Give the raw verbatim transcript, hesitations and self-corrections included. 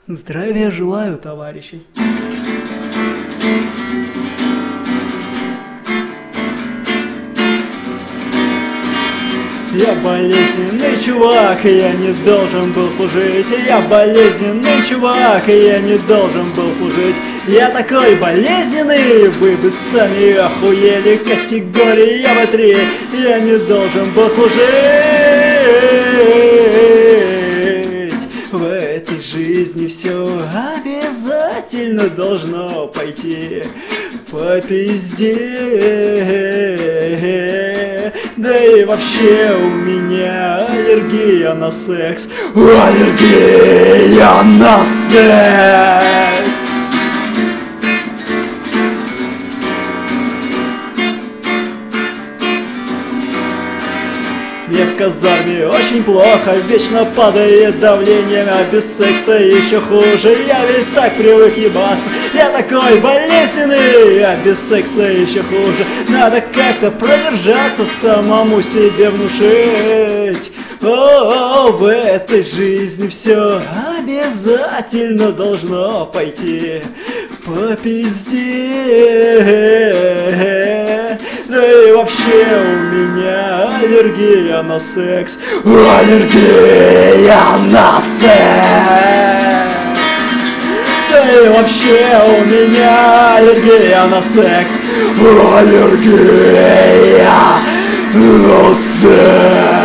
Здравия желаю, товарищи. Я болезненный чувак, и я не должен был служить. Я болезненный чувак, и я не должен был служить. Я такой болезненный, вы бы сами охуели. Категория вэ три, я не должен был служить. В этой жизни все обязательно должно пойти по пизде. Да и вообще у меня аллергия на секс. Аллергия на секс. Мне в казарме очень плохо, вечно падает давление, а без секса еще хуже. Я ведь так привык ебаться, я такой болезненный, а без секса еще хуже. Надо как-то продержаться, самому себе внушить. О, в этой жизни все обязательно должно пойти по пизде. Да и вообще у меня аллергия на секс. Аллергия на секс. Да и вообще у меня аллергия на секс. Аллергия на секс.